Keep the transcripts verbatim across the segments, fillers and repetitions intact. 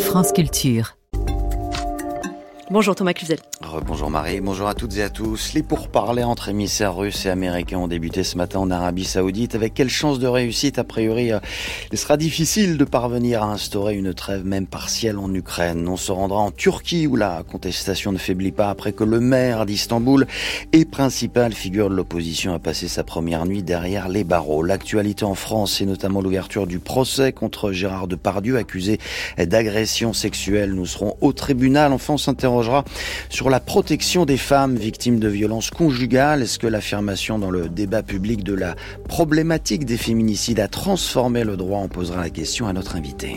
France Culture. Bonjour Thomas Cluzel. Bonjour Marie, bonjour à toutes et à tous. Les pourparlers entre émissaires russes et américains ont débuté ce matin en Arabie Saoudite. Avec quelle chance de réussite? A priori, il sera difficile de parvenir à instaurer une trêve même partielle en Ukraine. On se rendra en Turquie où la contestation ne faiblit pas après que le maire d'Istanbul et principale figure de l'opposition a passé sa première nuit derrière les barreaux. L'actualité en France, c'est notamment l'ouverture du procès contre Gérard Depardieu, accusé d'agression sexuelle. Nous serons au tribunal. Enfin, on s'interrogera sur la protection des femmes victimes de violences conjugales. Est-ce que l'affirmation dans le débat public de la problématique des féminicides a transformé le droit? On posera la question à notre invité.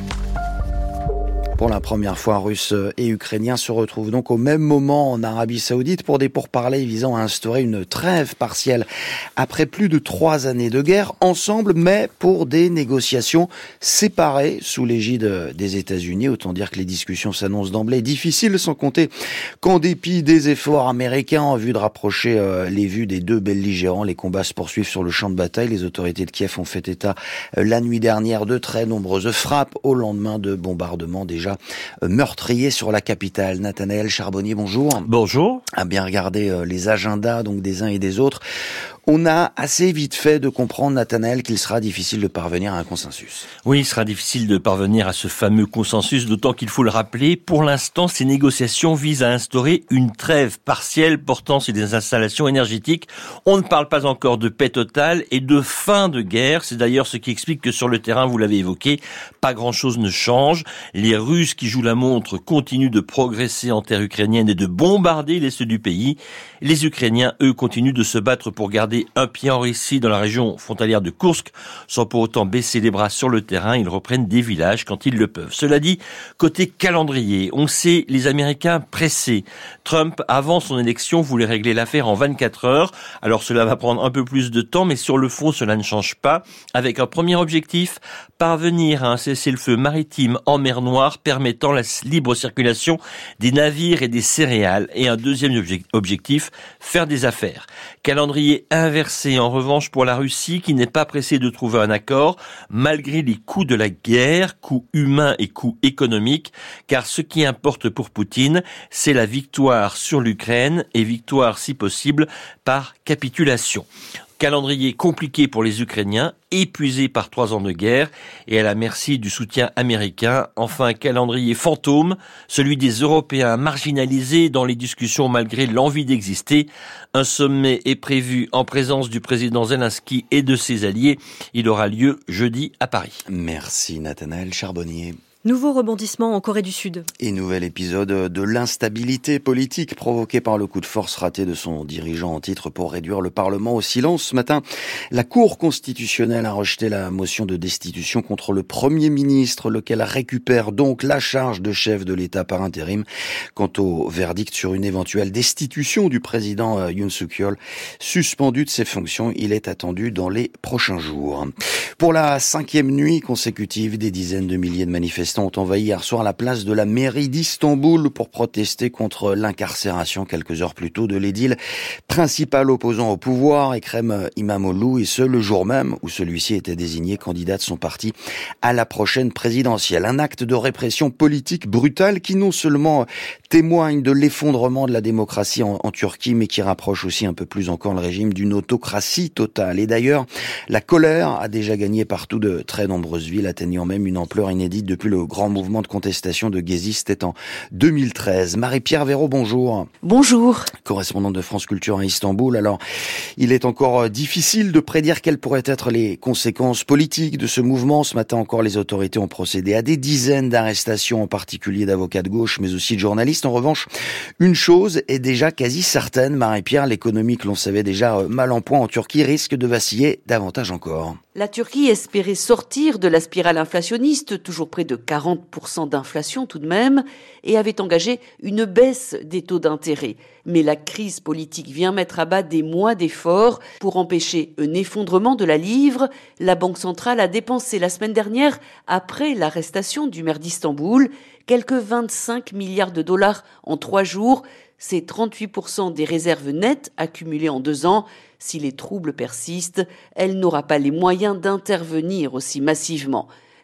Pour la première fois, Russes et Ukrainiens se retrouvent donc au même moment en Arabie Saoudite pour des pourparlers visant à instaurer une trêve partielle après plus de trois années de guerre ensemble, mais pour des négociations séparées sous l'égide des États-Unis. Autant dire que les discussions s'annoncent d'emblée difficiles, sans compter qu'en dépit des efforts américains en vue de rapprocher les vues des deux belligérants, les combats se poursuivent sur le champ de bataille. Les autorités de Kiev ont fait état la nuit dernière de très nombreuses frappes au lendemain de bombardements déjà meurtrier sur la capitale. Nathanaël Charbonnier, bonjour. Bonjour. À bien regarder les agendas donc des uns et des autres, on a assez vite fait de comprendre, Nathanaël, qu'il sera difficile de parvenir à un consensus. Oui, il sera difficile de parvenir à ce fameux consensus, d'autant qu'il faut le rappeler, pour l'instant, ces négociations visent à instaurer une trêve partielle portant sur des installations énergétiques. On ne parle pas encore de paix totale et de fin de guerre. C'est d'ailleurs ce qui explique que sur le terrain, vous l'avez évoqué, pas grand-chose ne change. Les Russes qui jouent la montre continuent de progresser en terre ukrainienne et de bombarder l'est du pays. Les Ukrainiens, eux, continuent de se battre pour garder un pied en Russie dans la région frontalière de Koursk, sans pour autant baisser les bras sur le terrain. Ils reprennent des villages quand ils le peuvent. Cela dit, côté calendrier, on sait les Américains pressés. Trump, avant son élection, voulait régler l'affaire en vingt-quatre heures. Alors cela va prendre un peu plus de temps, mais sur le fond, cela ne change pas. Avec un premier objectif, parvenir à un cessez-le-feu maritime en mer Noire permettant la libre circulation des navires et des céréales. Et un deuxième objectif, faire des affaires. Calendrier inversé en revanche pour la Russie qui n'est pas pressée de trouver un accord malgré les coûts de la guerre, coûts humains et coûts économiques, car ce qui importe pour Poutine, c'est la victoire sur l'Ukraine et victoire si possible par capitulation. Calendrier compliqué pour les Ukrainiens, épuisés par trois ans de guerre et à la merci du soutien américain. Enfin, calendrier fantôme, celui des Européens marginalisés dans les discussions malgré l'envie d'exister. Un sommet est prévu en présence du président Zelensky et de ses alliés. Il aura lieu jeudi à Paris. Merci Nathanaël Charbonnier. Nouveau rebondissement en Corée du Sud. Et nouvel épisode de l'instabilité politique provoquée par le coup de force raté de son dirigeant en titre pour réduire le Parlement au silence. Ce matin, la Cour constitutionnelle a rejeté la motion de destitution contre le Premier ministre, lequel récupère donc la charge de chef de l'État par intérim. Quant au verdict sur une éventuelle destitution du président Yoon Suk-yeol, suspendu de ses fonctions, il est attendu dans les prochains jours. Pour la cinquième nuit consécutive, des dizaines de milliers de manifestants ont envahi hier soir la place de la mairie d'Istanbul pour protester contre l'incarcération quelques heures plus tôt de l'édile principal opposant au pouvoir, Ekrem İmamoğlu, et ce le jour même où celui-ci était désigné candidat de son parti à la prochaine présidentielle. Un acte de répression politique brutale qui non seulement témoigne de l'effondrement de la démocratie en, en Turquie, mais qui rapproche aussi un peu plus encore le régime d'une autocratie totale. Et d'ailleurs, la colère a déjà gagné partout de très nombreuses villes, atteignant même une ampleur inédite depuis le grand mouvement de contestation de Gezi, c'était en deux mille treize. Marie-Pierre Véraud, bonjour. Bonjour. Correspondante de France Culture à Istanbul. Alors, il est encore difficile de prédire quelles pourraient être les conséquences politiques de ce mouvement. Ce matin encore, les autorités ont procédé à des dizaines d'arrestations, en particulier d'avocats de gauche, mais aussi de journalistes. En revanche, une chose est déjà quasi certaine, Marie-Pierre, l'économie que l'on savait déjà mal en point en Turquie risque de vaciller davantage encore. La Turquie espérait sortir de la spirale inflationniste, toujours près de quarante pour cent d'inflation tout de même, et avait engagé une baisse des taux d'intérêt. Mais la crise politique vient mettre à bas des mois d'efforts pour empêcher un effondrement de la livre. La Banque centrale a dépensé la semaine dernière, après l'arrestation du maire d'Istanbul, quelques vingt-cinq milliards de dollars en trois jours. C'est trente-huit pour cent des réserves nettes accumulées en deux ans. Si les troubles persistent, elle n'aura pas les moyens d'intervenir aussi massivement.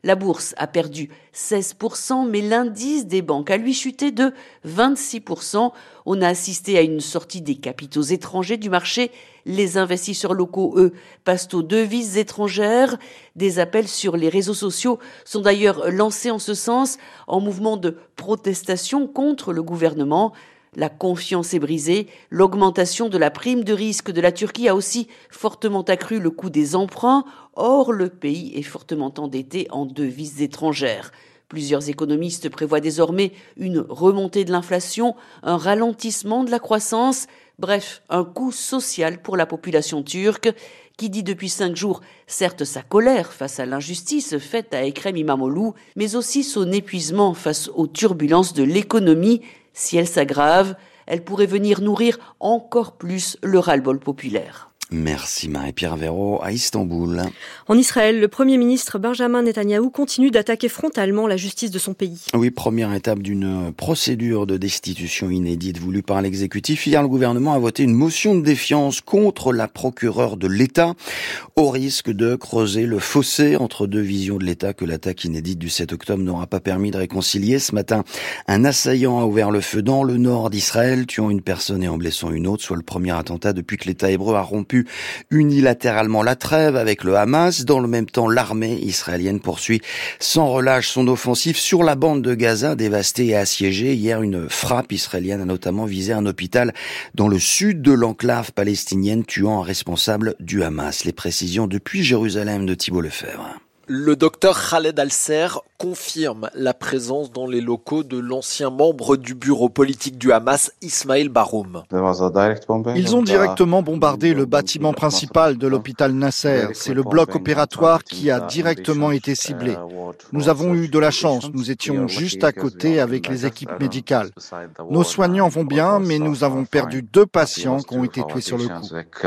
La bourse a perdu seize pour cent, mais l'indice des banques a lui chuté de vingt-six pour cent. On a assisté à une sortie des capitaux étrangers du marché. Les investisseurs locaux, eux, passent aux devises étrangères. Des appels sur les réseaux sociaux sont d'ailleurs lancés en ce sens, en mouvement de protestation contre le gouvernement. La confiance est brisée. L'augmentation de la prime de risque de la Turquie a aussi fortement accru le coût des emprunts. Or, le pays est fortement endetté en devises étrangères. Plusieurs économistes prévoient désormais une remontée de l'inflation, un ralentissement de la croissance, bref, un coup social pour la population turque, qui dit depuis cinq jours, certes sa colère face à l'injustice faite à Ekrem İmamoğlu, mais aussi son épuisement face aux turbulences de l'économie. Si elles s'aggravent, elles pourraient venir nourrir encore plus le ras-le-bol populaire. Merci Marie-Pierre Véraud à Istanbul. En Israël, le Premier ministre Benjamin Netanyahou continue d'attaquer frontalement la justice de son pays. Oui, première étape d'une procédure de destitution inédite voulue par l'exécutif. Hier, le gouvernement a voté une motion de défiance contre la procureure de l'État, au risque de creuser le fossé entre deux visions de l'État que l'attaque inédite du sept octobre n'aura pas permis de réconcilier. Ce matin, un assaillant a ouvert le feu dans le nord d'Israël, tuant une personne et en blessant une autre, soit le premier attentat depuis que l'État hébreu a rompu unilatéralement la trêve avec le Hamas. Dans le même temps, l'armée israélienne poursuit sans relâche son offensive sur la bande de Gaza, dévastée et assiégée. Hier, une frappe israélienne a notamment visé un hôpital dans le sud de l'enclave palestinienne, tuant un responsable du Hamas. Les précisions depuis Jérusalem de Thibault Lefebvre. Le docteur Khaled Al-Ser confirme la présence dans les locaux de l'ancien membre du bureau politique du Hamas, Ismail Baroum. Ils ont directement bombardé le bâtiment principal de l'hôpital Nasser. C'est le bloc opératoire qui a directement été ciblé. Nous avons eu de la chance. Nous étions juste à côté avec les équipes médicales. Nos soignants vont bien, mais nous avons perdu deux patients qui ont été tués sur le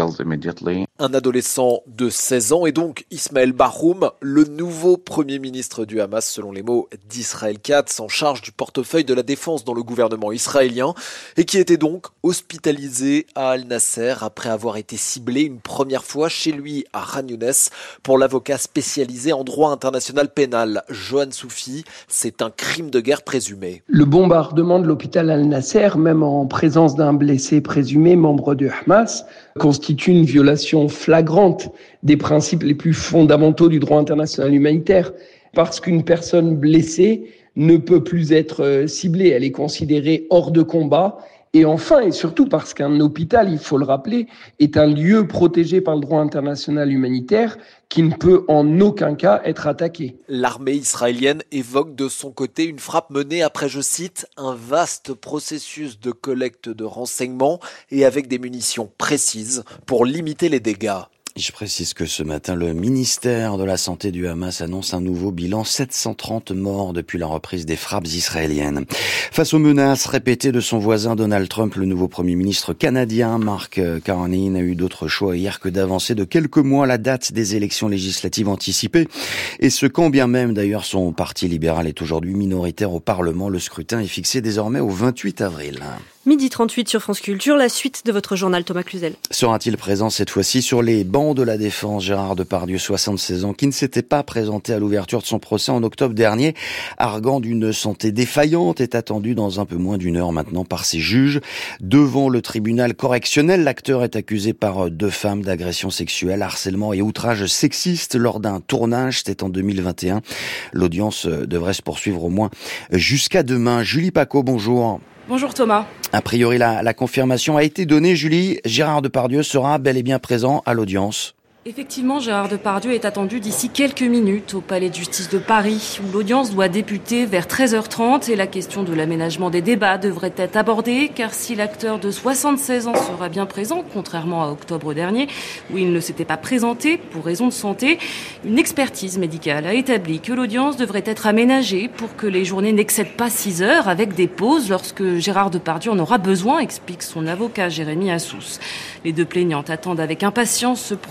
coup. Un adolescent de seize ans et donc Ismail Baroum, le nouveau premier ministre du Hamas, selon les mots d'Israël Katz, en charge du portefeuille de la défense dans le gouvernement israélien, et qui était donc hospitalisé à Al-Nasser après avoir été ciblé une première fois chez lui à Khan Younes. Pour l'avocat spécialisé en droit international pénal, Johan Soufi, c'est un crime de guerre présumé. Le bombardement de l'hôpital Al-Nasser, même en présence d'un blessé présumé membre du Hamas, constitue une violation flagrante des principes les plus fondamentaux du droit international humanitaire, parce qu'une personne blessée ne peut plus être ciblée, elle est considérée hors de combat. Et enfin, et surtout parce qu'un hôpital, il faut le rappeler, est un lieu protégé par le droit international humanitaire qui ne peut en aucun cas être attaqué. L'armée israélienne évoque de son côté une frappe menée après, je cite, un vaste processus de collecte de renseignements et avec des munitions précises pour limiter les dégâts. Je précise que ce matin, le ministère de la Santé du Hamas annonce un nouveau bilan, sept cent trente morts depuis la reprise des frappes israéliennes. Face aux menaces répétées de son voisin Donald Trump, le nouveau Premier ministre canadien Mark Carney n'a eu d'autre choix hier que d'avancer de quelques mois la date des élections législatives anticipées. Et ce quand bien même d'ailleurs son parti libéral est aujourd'hui minoritaire au Parlement, le scrutin est fixé désormais au vingt-huit avril. Midi trente-huit sur France Culture, la suite de votre journal Thomas Cluzel. Sera-t-il présent cette fois-ci sur les bancs de la Défense? Gérard Depardieu, soixante-seize ans, qui ne s'était pas présenté à l'ouverture de son procès en octobre dernier, arguant d'une santé défaillante, est attendu dans un peu moins d'une heure maintenant par ses juges. Devant le tribunal correctionnel, l'acteur est accusé par deux femmes d'agression sexuelle, harcèlement et outrage sexiste lors d'un tournage, c'était en deux mille vingt et un. L'audience devrait se poursuivre au moins jusqu'à demain. Julie Paco, bonjour. Bonjour Thomas. A priori, la, la confirmation a été donnée. Julie, Gérard Depardieu sera bel et bien présent à l'audience. Effectivement, Gérard Depardieu est attendu d'ici quelques minutes au Palais de Justice de Paris, où l'audience doit débuter vers treize heures trente et la question de l'aménagement des débats devrait être abordée, car si l'acteur de soixante-seize ans sera bien présent, contrairement à octobre dernier, où il ne s'était pas présenté pour raison de santé, une expertise médicale a établi que l'audience devrait être aménagée pour que les journées n'excèdent pas six heures, avec des pauses lorsque Gérard Depardieu en aura besoin, explique son avocat Jérémy Assous. Les deux plaignantes attendent avec impatience ce procès, mais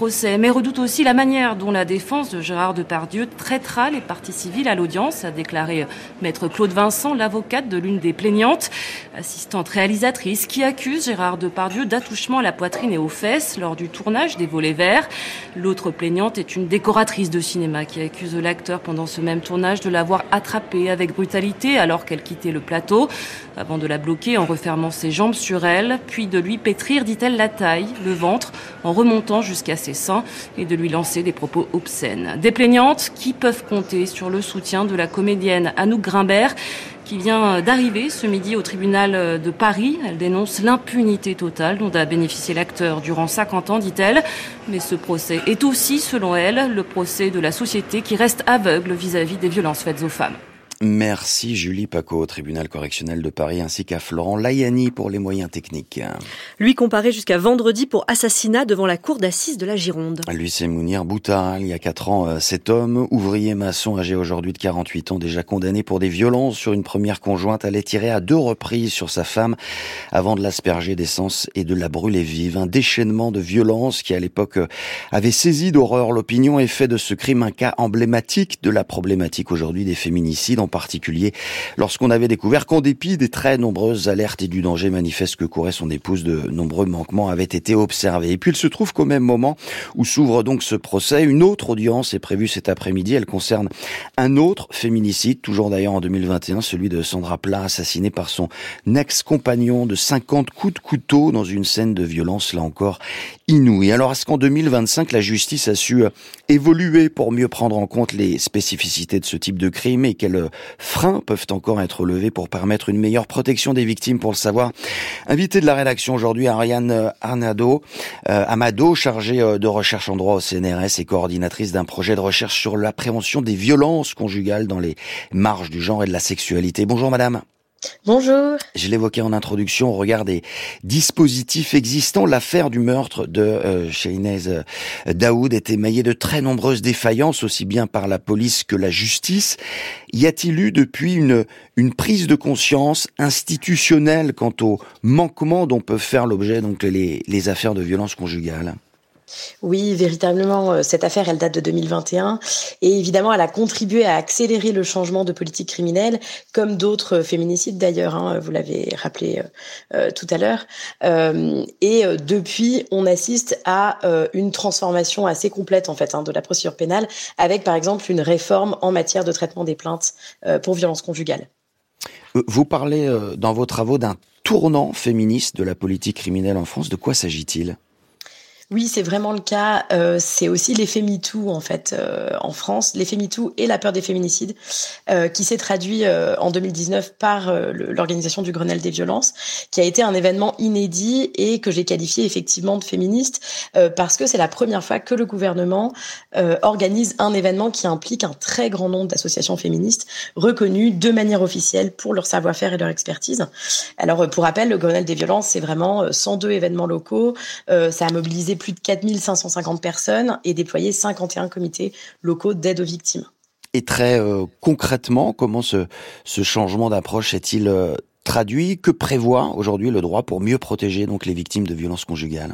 mais redoute aussi la manière dont la défense de Gérard Depardieu traitera les parties civiles à l'audience, a déclaré maître Claude Vincent, l'avocate de l'une des plaignantes, assistante réalisatrice, qui accuse Gérard Depardieu d'attouchement à la poitrine et aux fesses lors du tournage des Volets Verts. L'autre plaignante est une décoratrice de cinéma qui accuse l'acteur pendant ce même tournage de l'avoir attrapée avec brutalité alors qu'elle quittait le plateau, avant de la bloquer en refermant ses jambes sur elle, puis de lui pétrir, dit-elle, la taille, le ventre, en remontant jusqu'à ses seins et de lui lancer des propos obscènes. Des plaignantes qui peuvent compter sur le soutien de la comédienne Anouk Grimbert, qui vient d'arriver ce midi au tribunal de Paris. Elle dénonce l'impunité totale dont a bénéficié l'acteur durant cinquante ans, dit-elle. Mais ce procès est aussi, selon elle, le procès de la société qui reste aveugle vis-à-vis des violences faites aux femmes. Merci Julie Paco au tribunal correctionnel de Paris ainsi qu'à Florent Layani pour les moyens techniques. Lui comparé jusqu'à vendredi pour assassinat devant la cour d'assises de la Gironde. Lui c'est Mounir Bouta. Il y a quatre ans, cet homme, ouvrier maçon âgé aujourd'hui de quarante-huit ans, déjà condamné pour des violences sur une première conjointe, allait tirer à deux reprises sur sa femme avant de l'asperger d'essence et de la brûler vive. Un déchaînement de violence qui à l'époque avait saisi d'horreur l'opinion et fait de ce crime un cas emblématique de la problématique aujourd'hui des féminicides, en particulier lorsqu'on avait découvert qu'en dépit des très nombreuses alertes et du danger manifeste que courait son épouse, de nombreux manquements avaient été observés. Et puis il se trouve qu'au même moment où s'ouvre donc ce procès, une autre audience est prévue cet après-midi. Elle concerne un autre féminicide, toujours d'ailleurs en deux mille vingt et un, celui de Sandra Plat, assassinée par son ex-compagnon de cinquante coups de couteau dans une scène de violence, là encore, inouïe. Alors est-ce qu'en deux mille vingt-cinq, la justice a su évoluer pour mieux prendre en compte les spécificités de ce type de crime et quels freins peuvent encore être levés pour permettre une meilleure protection des victimes? Pour le savoir, invité de la rédaction aujourd'hui, Ariane Arnado, euh, Amado, chargée de recherche en droit au C N R S et coordinatrice d'un projet de recherche sur la prévention des violences conjugales dans les marges du genre et de la sexualité. Bonjour madame. Bonjour. Je l'évoquais en introduction, au regard des dispositifs existants, l'affaire du meurtre de euh, Shahinez Daoud est émaillée de très nombreuses défaillances, aussi bien par la police que la justice. Y a-t-il eu depuis une, une prise de conscience institutionnelle quant aux manquements dont peuvent faire l'objet donc les, les affaires de violence conjugale ? Oui, véritablement, cette affaire, elle date de deux mille vingt et un et évidemment, elle a contribué à accélérer le changement de politique criminelle, comme d'autres féminicides d'ailleurs, hein, vous l'avez rappelé euh, tout à l'heure. Euh, et euh, depuis, on assiste à euh, une transformation assez complète en fait hein, de la procédure pénale, avec par exemple une réforme en matière de traitement des plaintes euh, pour violences conjugales. Vous parlez euh, dans vos travaux d'un tournant féministe de la politique criminelle en France. De quoi s'agit-il ? Oui, c'est vraiment le cas. Euh, c'est aussi l'effet MeToo en fait euh, en France, l'effet MeToo et la peur des féminicides, euh, qui s'est traduit euh, en deux mille dix-neuf par euh, l'organisation du Grenelle des violences, qui a été un événement inédit et que j'ai qualifié effectivement de féministe euh, parce que c'est la première fois que le gouvernement euh, organise un événement qui implique un très grand nombre d'associations féministes reconnues de manière officielle pour leur savoir-faire et leur expertise. Alors pour rappel, le Grenelle des violences, c'est vraiment cent deux événements locaux. Euh, ça a mobilisé plus de quatre mille cinq cent cinquante personnes et déployé cinquante et un comités locaux d'aide aux victimes. Et très euh, concrètement, comment ce, ce changement d'approche est-il euh, traduit? Que prévoit aujourd'hui le droit pour mieux protéger donc les victimes de violences conjugales?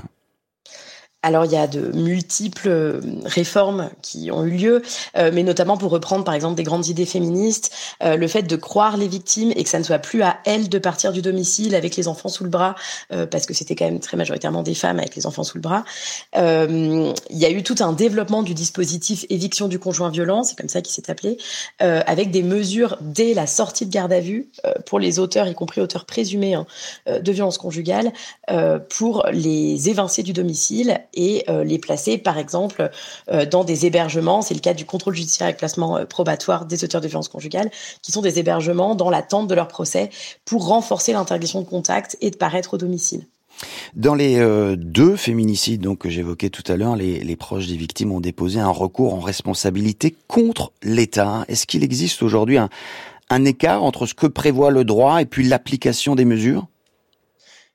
Alors, il y a de multiples réformes qui ont eu lieu, euh, mais notamment pour reprendre, par exemple, des grandes idées féministes, euh, le fait de croire les victimes et que ça ne soit plus à elles de partir du domicile avec les enfants sous le bras, euh, parce que c'était quand même très majoritairement des femmes avec les enfants sous le bras. Euh, il y a eu tout un développement du dispositif éviction du conjoint violent, c'est comme ça qu'il s'est appelé, euh, avec des mesures dès la sortie de garde à vue euh, pour les auteurs, y compris auteurs présumés hein, de violences conjugales, euh, pour les évincer du domicile et euh, les placer, par exemple, euh, dans des hébergements. C'est le cas du contrôle judiciaire avec placement euh, probatoire des auteurs de violences conjugales, qui sont des hébergements dans l'attente de leur procès pour renforcer l'interdiction de contact et de paraître au domicile. Dans les euh, deux féminicides donc, que j'évoquais tout à l'heure, les, les proches des victimes ont déposé un recours en responsabilité contre l'État. Est-ce qu'il existe aujourd'hui un, un écart entre ce que prévoit le droit et puis l'application des mesures ?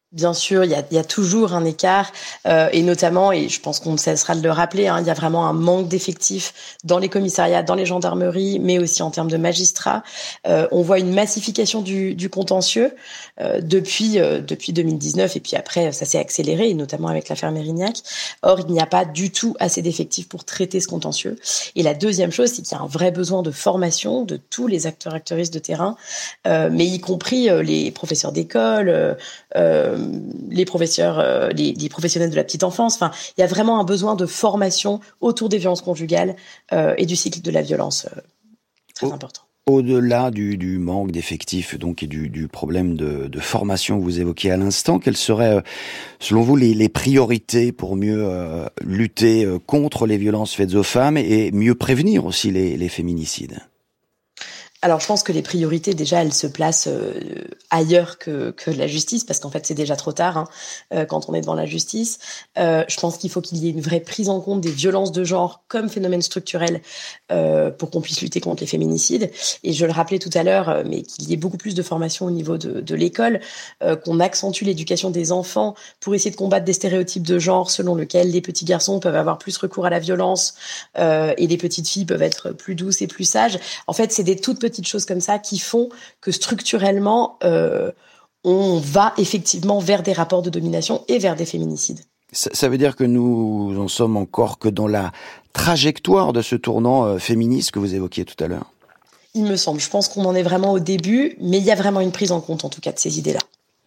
Bien sûr, il y a, il y a toujours un écart, euh, et notamment, et je pense qu'on ne cessera de le rappeler, hein, il y a vraiment un manque d'effectifs dans les commissariats, dans les gendarmeries, mais aussi en termes de magistrats. Euh, on voit une massification du, du contentieux euh, depuis euh, depuis deux mille dix-neuf, et puis après, ça s'est accéléré, et notamment avec l'affaire Mérignac. Or, il n'y a pas du tout assez d'effectifs pour traiter ce contentieux. Et la deuxième chose, c'est qu'il y a un vrai besoin de formation de tous les acteurs actrices de terrain, euh, mais y compris euh, les professeurs d'école, euh, euh, les professeurs, euh, les, les professionnels de la petite enfance. Enfin, il y a vraiment un besoin de formation autour des violences conjugales euh, et du cycle de la violence euh, très oh. important. Au-delà du, du manque d'effectifs donc et du, du problème de, de formation que vous évoquiez à l'instant, quelles seraient, selon vous, les, les priorités pour mieux euh, lutter contre les violences faites aux femmes et mieux prévenir aussi les, les féminicides ? Alors, je pense que les priorités, déjà, elles se placent euh, ailleurs que, que la justice, parce qu'en fait, c'est déjà trop tard hein, euh, quand on est devant la justice. Euh, je pense qu'il faut qu'il y ait une vraie prise en compte des violences de genre comme phénomène structurel euh, pour qu'on puisse lutter contre les féminicides. Et je le rappelais tout à l'heure, euh, mais qu'il y ait beaucoup plus de formation au niveau de, de l'école, euh, qu'on accentue l'éducation des enfants pour essayer de combattre des stéréotypes de genre selon lesquels les petits garçons peuvent avoir plus recours à la violence euh, et les petites filles peuvent être plus douces et plus sages. En fait, c'est des toutes petites choses comme ça qui font que structurellement, euh, on va effectivement vers des rapports de domination et vers des féminicides. Ça, ça veut dire que nous en sommes encore que dans la trajectoire de ce tournant euh, féministe que vous évoquiez tout à l'heure ? Il me semble. Je pense qu'on en est vraiment au début, mais il y a vraiment une prise en compte, en tout cas, de ces idées-là.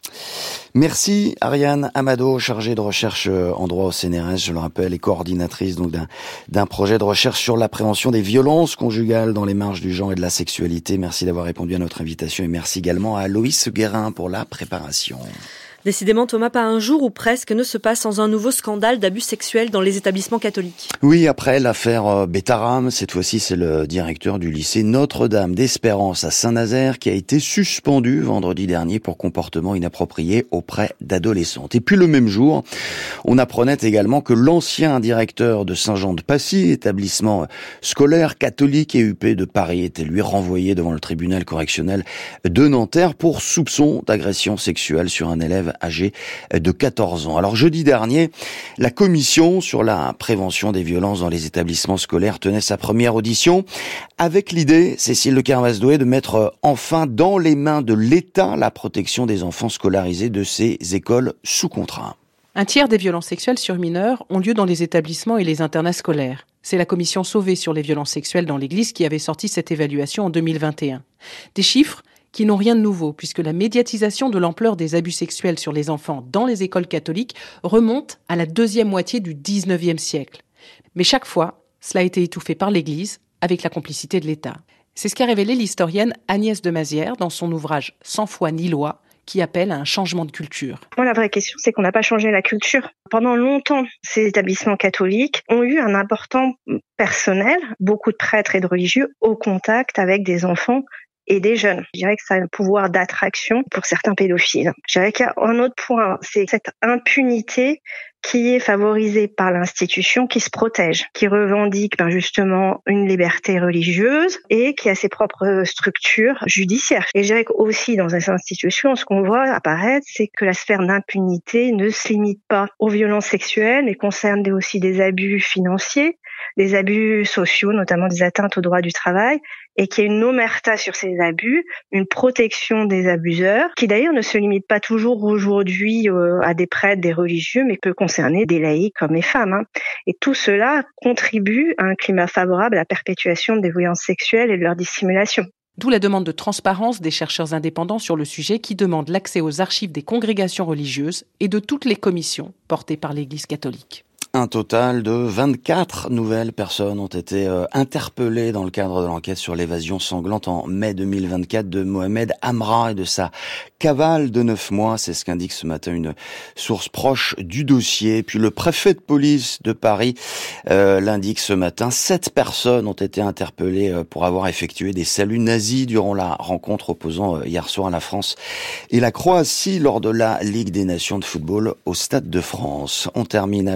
Merci Ariane Amado, chargée de recherche en droit au C N R S, je le rappelle, et coordinatrice donc d'un, d'un projet de recherche sur la prévention des violences conjugales dans les marges du genre et de la sexualité. Merci d'avoir répondu à notre invitation et merci également à Loïs Guérin pour la préparation. Décidément, Thomas, pas un jour ou presque ne se passe sans un nouveau scandale d'abus sexuels dans les établissements catholiques. Oui, après l'affaire Bétaram, cette fois-ci, c'est le directeur du lycée Notre-Dame d'Espérance à Saint-Nazaire qui a été suspendu vendredi dernier pour comportement inapproprié auprès d'adolescentes. Et puis le même jour, on apprenait également que l'ancien directeur de Saint-Jean-de-Passy, établissement scolaire catholique et U P de Paris, était lui renvoyé devant le tribunal correctionnel de Nanterre pour soupçon d'agression sexuelle sur un élève âgé de quatorze ans. Alors jeudi dernier, la commission sur la prévention des violences dans les établissements scolaires tenait sa première audition avec l'idée, Cécile Le Carvaz-Doué, de mettre enfin dans les mains de l'État la protection des enfants scolarisés de ces écoles sous contrat. Un tiers des violences sexuelles sur mineurs ont lieu dans les établissements et les internats scolaires. C'est la commission Sauvé sur les violences sexuelles dans l'Église qui avait sorti cette évaluation en deux mille vingt et un. Des chiffres qui n'ont rien de nouveau, puisque la médiatisation de l'ampleur des abus sexuels sur les enfants dans les écoles catholiques remonte à la deuxième moitié du dix-neuvième siècle. Mais chaque fois, cela a été étouffé par l'Église, avec la complicité de l'État. C'est ce qu'a révélé l'historienne Agnès de Mazières dans son ouvrage « Sans foi ni loi », qui appelle à un changement de culture. Moi, la vraie question, c'est qu'on n'a pas changé la culture. Pendant longtemps, ces établissements catholiques ont eu un important personnel, beaucoup de prêtres et de religieux, au contact avec des enfants et des jeunes. Je dirais que ça a un pouvoir d'attraction pour certains pédophiles. Je dirais qu'il y a un autre point, c'est cette impunité qui est favorisée par l'institution, qui se protège, qui revendique ben justement une liberté religieuse et qui a ses propres structures judiciaires. Et je dirais qu'aussi dans ces institutions, ce qu'on voit apparaître, c'est que la sphère d'impunité ne se limite pas aux violences sexuelles, mais concerne aussi des abus financiers, des abus sociaux, notamment des atteintes aux droits du travail, et qu'il y a une omerta sur ces abus, une protection des abuseurs, qui d'ailleurs ne se limite pas toujours aujourd'hui euh, à des prêtres, des religieux, mais peut concerner des laïcs comme les femmes. Hein. Et tout cela contribue à un climat favorable à la perpétuation des violences sexuelles et de leur dissimulation. D'où la demande de transparence des chercheurs indépendants sur le sujet qui demandent l'accès aux archives des congrégations religieuses et de toutes les commissions portées par l'Église catholique. Un total de vingt-quatre nouvelles personnes ont été euh, interpellées dans le cadre de l'enquête sur l'évasion sanglante en mai deux mille vingt-quatre de Mohamed Amra et de sa cavale de neuf mois. C'est ce qu'indique ce matin une source proche du dossier. Puis le préfet de police de Paris euh, l'indique ce matin. Sept personnes ont été interpellées euh, pour avoir effectué des saluts nazis durant la rencontre opposant euh, hier soir la France et la Croatie lors de la Ligue des Nations de football au Stade de France. On termine avec un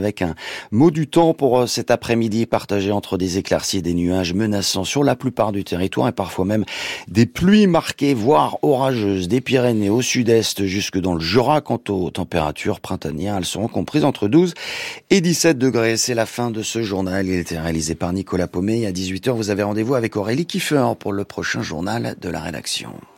Mot du temps pour cet après-midi partagé entre des éclaircies et des nuages menaçants sur la plupart du territoire et parfois même des pluies marquées, voire orageuses, des Pyrénées au sud-est jusque dans le Jura. Quant aux températures printanières, elles seront comprises entre douze et dix-sept degrés. C'est la fin de ce journal. Il était réalisé par Nicolas Paumet. À dix-huit heures, vous avez rendez-vous avec Aurélie Kiefer pour le prochain journal de la rédaction.